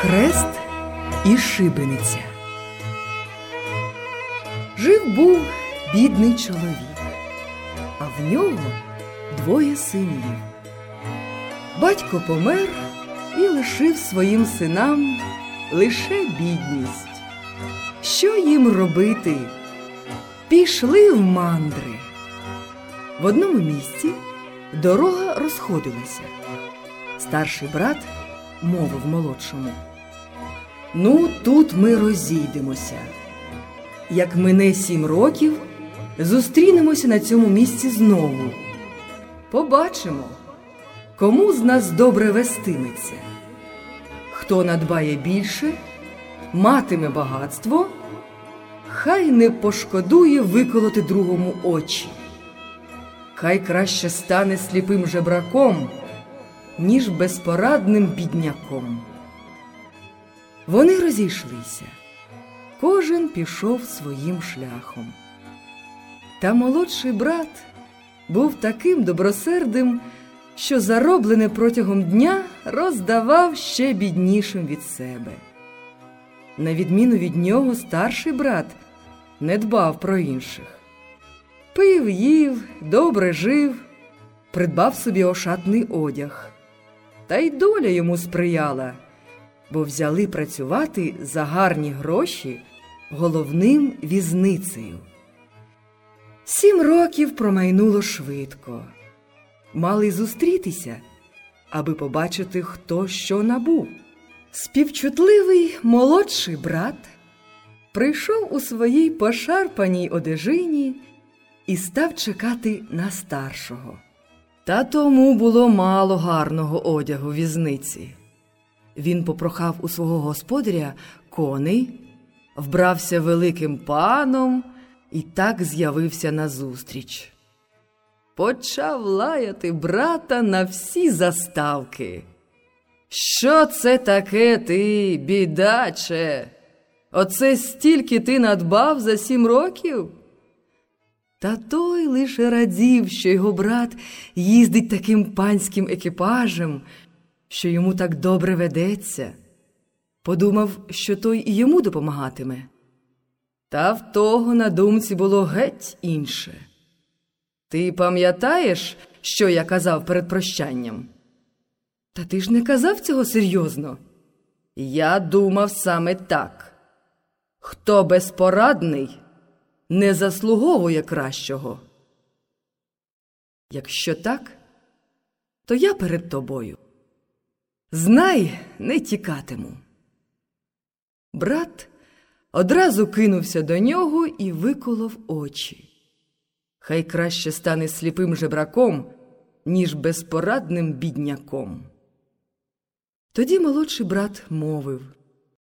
Хрест і шибениця. Жив-був бідний чоловік, а в нього двоє синів. Батько помер і лишив своїм синам лише бідність. Що їм робити? Пішли в мандри. В одному місці дорога розходилася. Старший брат мовив молодшому: «Ну, тут ми розійдемося. Як мине 7 років, зустрінемося на цьому місці знову. Побачимо, кому з нас добре вестиметься. Хто надбає більше, матиме багатство, хай не пошкодує виколоти другому очі. Хай краще стане сліпим жебраком, ніж безпорадним бідняком». Вони розійшлися. Кожен пішов своїм шляхом. Та молодший брат був таким добросердим, що зароблене протягом дня роздавав ще біднішим від себе. На відміну від нього, старший брат не дбав про інших. Пив, їв, добре жив, придбав собі ошатний одяг. Та й доля йому сприяла, бо взяли працювати за гарні гроші головним візницею. 7 років промайнуло швидко. Мали зустрітися, аби побачити, хто що набув. Співчутливий молодший брат прийшов у своїй пошарпаній одежині і став чекати на старшого. Та тому було мало гарного одягу в візниці. Він попрохав у свого господаря коней, вбрався великим паном і так з'явився назустріч. Почав лаяти брата на всі заставки. «Що це таке ти, бідаче? Оце стільки ти надбав за 7 років?» Та той лише радів, що його брат їздить таким панським екіпажем, що йому так добре ведеться. Подумав, що той і йому допомагатиме. Та в того на думці було геть інше. «Ти пам'ятаєш, що я казав перед прощанням?» «Та ти ж не казав цього серйозно?» «Я думав саме так. Хто безпорадний, не заслуговує кращого. Якщо так, то я перед тобою. Знай, не тікатиму». Брат одразу кинувся до нього і виколов очі. Хай краще стане сліпим жебраком, ніж безпорадним бідняком. Тоді молодший брат мовив: